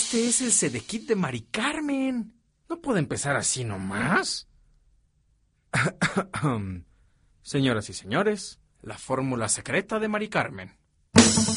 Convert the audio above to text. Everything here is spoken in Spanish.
Este es el Sedekit de Mari Carmen. No puede empezar así nomás. Señoras y señores, la fórmula secreta de Mari Carmen.